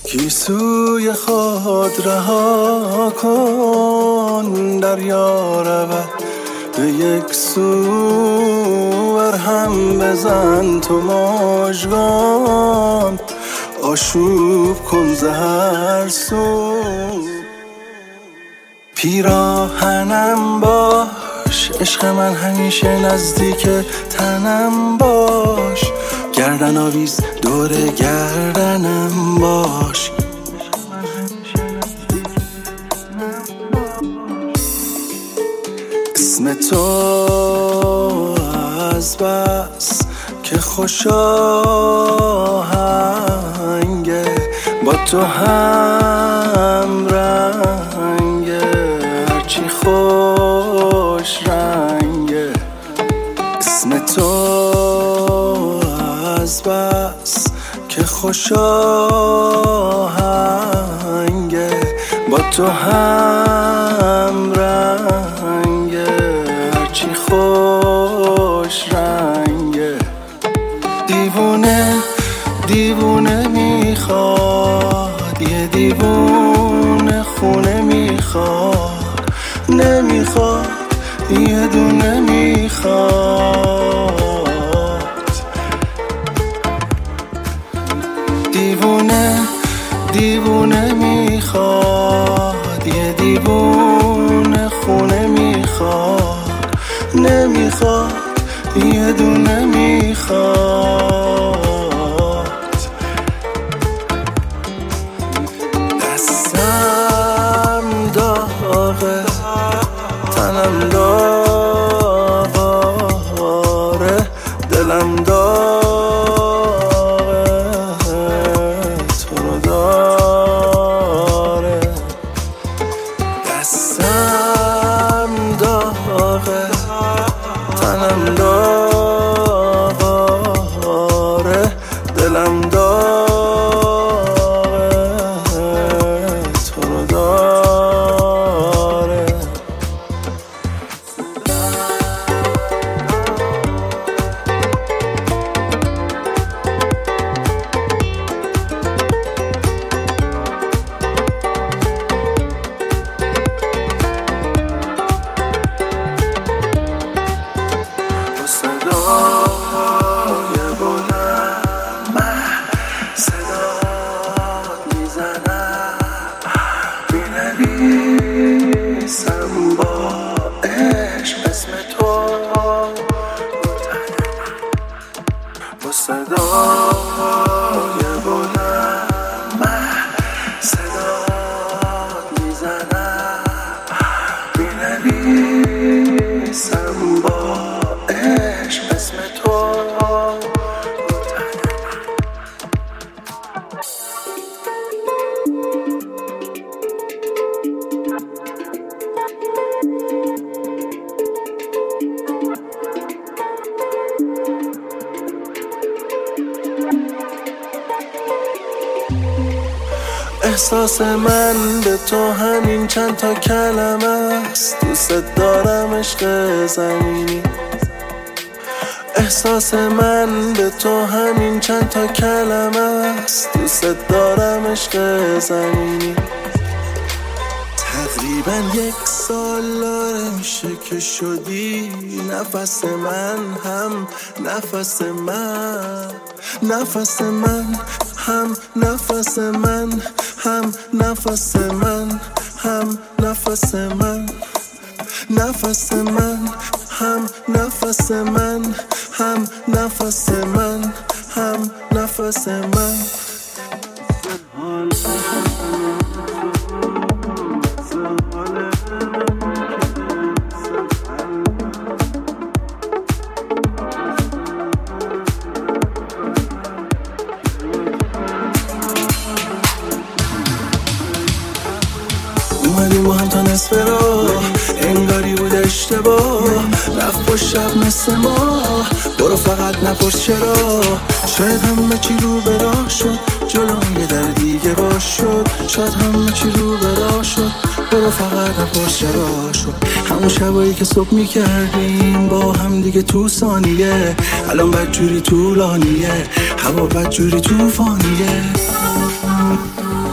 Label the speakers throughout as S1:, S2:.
S1: گیسوی خود رها کن، دریا رود به یک سو، برهم بزن تو مژگان، آشوب کن ز هر سو. پیراهنم باش عشق من، همیشه نزدیک تنم باش، گردن آویز دور گردنم باش. اسم تو از بس که خوش آهنگه، با تو هم رنگه، هرچی خوش رنگه. اسم تو از بس که خوش آهنگه، با تو هم رنگه، هرچی خوش رنگه. دیوونه دیوونه میخواد، یه دیوونه خونه میخواد، نمیخواد یه دونه میخواد. دیوونه دیوونه میخواد، یه دیوونه خونه میخواد، نمیخواد یه دونه میخواد. دستم داغه، تنم داغه، دلم داغه، تو رو داره. دستم داغه، تنم داغه، دلم داغه، تو رو داره. بنویسم با عشق اسم تو با صدای بلند، صدات میزنم، بنویسم با عشق اسم تو. احساس من به تو همین چند تا کلمه است، دوست دارم عشق زمینی. احساس من به تو همین چند تا کلمه است، دوست دارم عشق زمینی. تقریبا 1 سال داره میشه که شدی نفس من، هم نفس من، نفس من، هم نفس من، هم نفس من، هم نفس من، نفس من، هم نفس من، هم نفس من، هم نفس من. اومدیم با هم تا نصف راه، انگاری بود اشتباه، رفت با شب مثل ما. برو فقط نپرس چرا، شاید همه چی رو به راه شد، جلوی در دیگه باش شد. شاید همه چی رو به راه شد، برو فقط نپرس چرا شد. همون شبایی که صبح میکردیم با هم دیگه تو ثانیه، الان بدجوری طولانیه، هوا بدجوری توفانیه.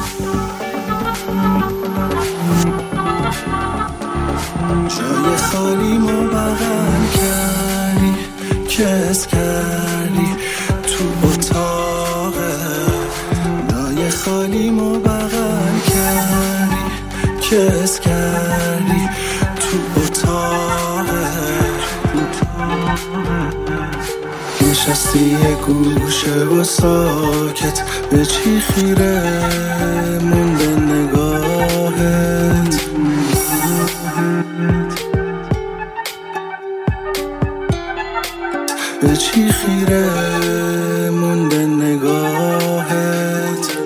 S1: کس کردی تو اتاق نای خالیمو بغل کردی کس کردی تو اتاق نشستی یه گوشه و ساکت به چی خیره مونده نگاهت به چی خیره مونده نگاهت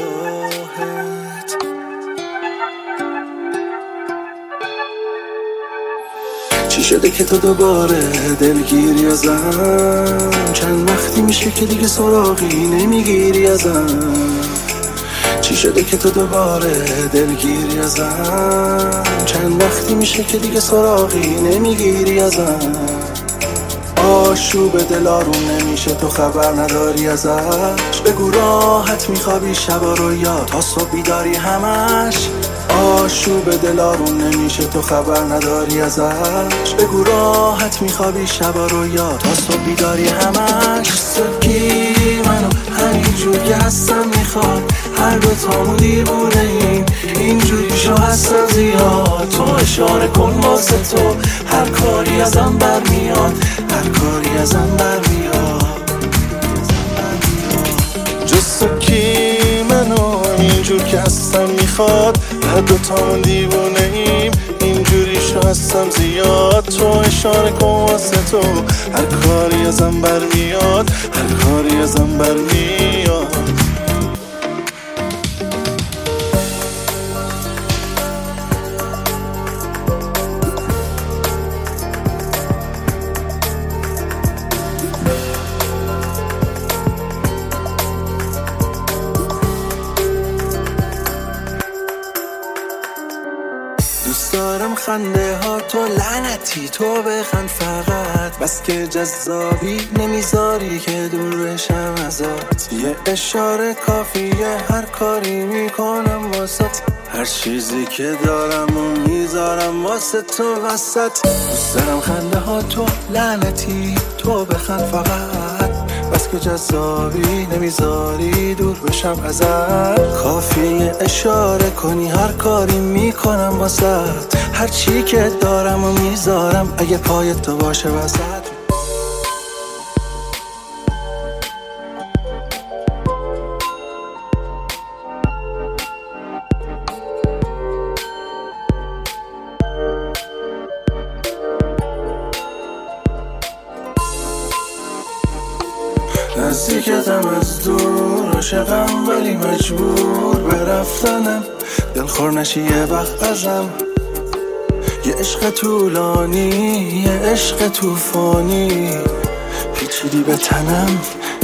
S1: چی شده که تو دوباره دلگیری ازم چند وقتی میشه که دیگه سراغی نمیگیری ازم چی شده که تو دوباره دلگیری ازم چند وقتی میشه که دیگه سراغی نمیگیری ازم آشوب دل آروم نمیشه تو خبر نداری ازش بگو راحت میخوابی شبا رو یا تا صبح بیداری همش آشوب دل آروم نمیشه تو خبر نداری ازش بگو راحت میخوابی شبا رو یا تا صبح بیداری همش سکی منو همینجور که هستم میخواد هر دو تامو دیوونه ایم اینجوری شو هستم زیاد تو اشاره کن واسه تو هر کاری ازم برمیاد هر کاری ازم برمیاد جز تو کی منو اینجور که هستم میخواد هر دوتامون دیوونه ایم اینجوری شو هستم زیاد تو اشاره کن واسه تو هر کاری ازم برمیاد هر کاری ازم برمیاد دوست دارم خنده ها تو لعنتی تو بخند فقط بس که جذابی نمیذاری که دور بشم ازت یه اشاره کافیه هر کاری میکنم واسط هر چیزی که دارم و میذارم واسه تو وسط دوست دارم خنده ها تو لعنتی تو بخند فقط بس که جذابی نمیذاری دور بشم ازت کافیه اشاره کنی هر کاری میکنم واسط هر چی که دارم و میذارم اگه پای تو باشه وسط نزدیکتم از دور عاشقم ولی مجبور به رفتنم دلخور نشی یه وقت ازم یه عشق طولانی یه عشق توفانی پیچیدی به تنم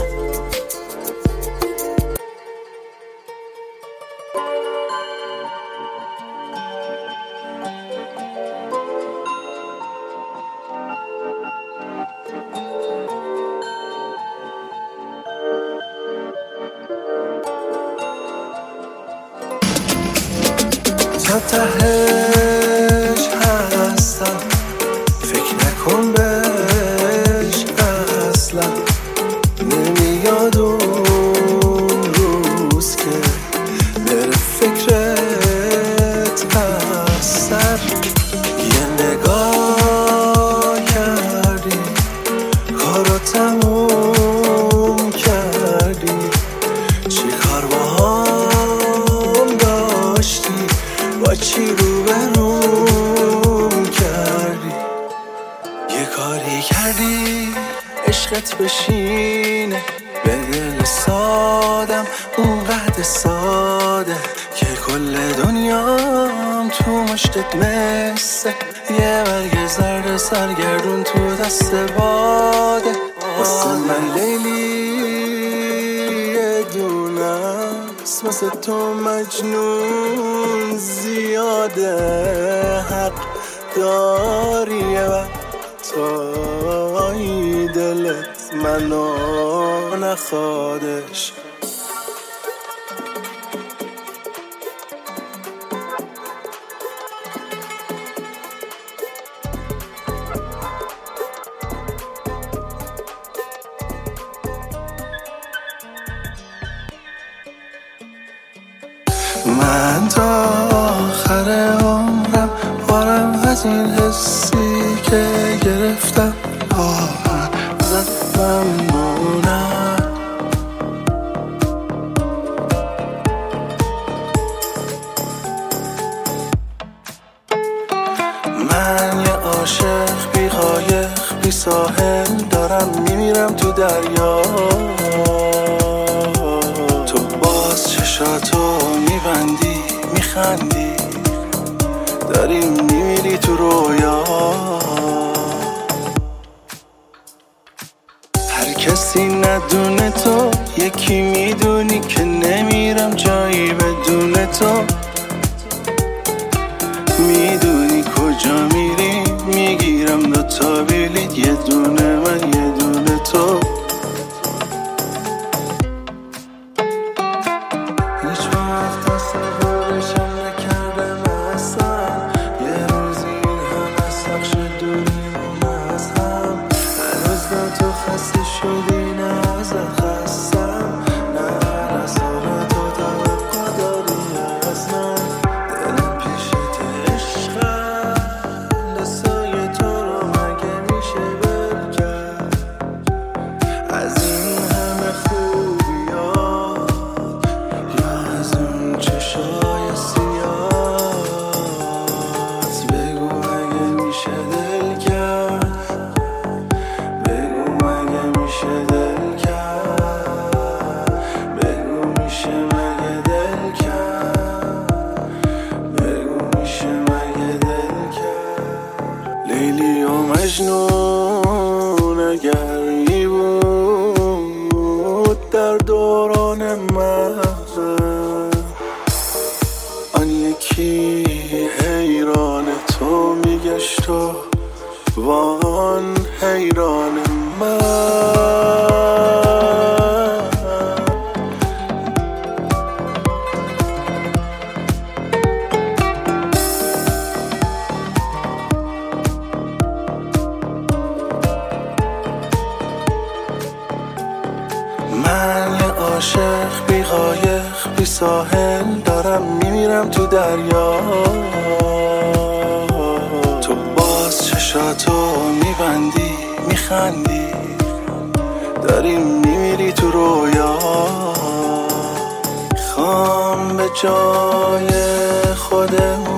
S1: تا تهش هستم فکر نکن بهش اصلا نمیاد اون روز که بره فکرت از سر یه نگاه کردی کارو تموم کردی چی کار با هم داشتی با چی رو بروم کردی یه کاری کردی عشقت بشینه به دل سادم اونقدر ساده که کل دنیام تو مشتت مثل یه برگ زرد سرگردون تو دست باده واسه من لیلی یه دونم واسه تو مجنون زیاده حق داری یه وقتایی دلت منو نخوادش از این حسی که گرفتم زد ممنونم. من یه عاشق بی قایق بی ساحل دارم میمیرم تو دریا. تو باز چشاتو میبندی میخندی داری میمیری تو رویا. هر کسی ندونه تو یکی میدونی که نمیرم جایی بدون تو. میدونی کجا میری میگیرم دوتا بلیط یه دونه من یه دونه تو. هیچ وقت تصورشم نکردم اصلا یه روزی این همه سخت شد دوریم از هم. هنوز نه تو خسته شدی نه ازت خستم نه از حال تو توقع داری از من. دلم پیشت عشقم دستای تو رو مگه میشه ول کرد از این همه خوبیات یا از اون چشای سیاهت. بگو مگه میشه دل کرد بگو مگه میشه دل کرد بگو میشه مگه دل کرد بگو میشه مگه دل کرد. لیلی و مجنون اگر ای بود در دوران مغز آن یکی حیران تو میگشت و وان حیران من. من یه عاشق بی قایق بی ساحل دارم میمیرم تو دریا. تو باز چشاتو میبندی میخندی داری میمیری تو رویا. خوام به جای خودمون